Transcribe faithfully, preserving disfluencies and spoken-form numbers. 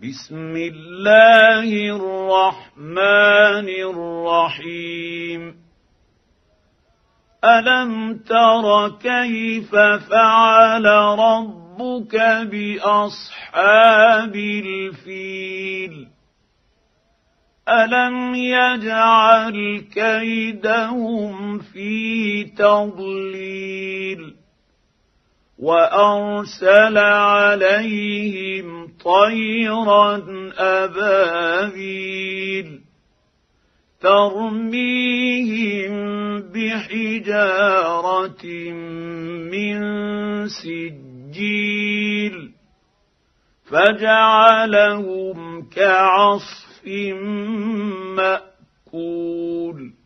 بسم الله الرحمن الرحيم ألم تر كيف فعل ربك بأصحاب الفيل ألم يجعل كيدهم في تضليل وأرسل عليهم طيرا أبابيل ترميهم بحجارة من سجيل فجعلهم كعصف مأكول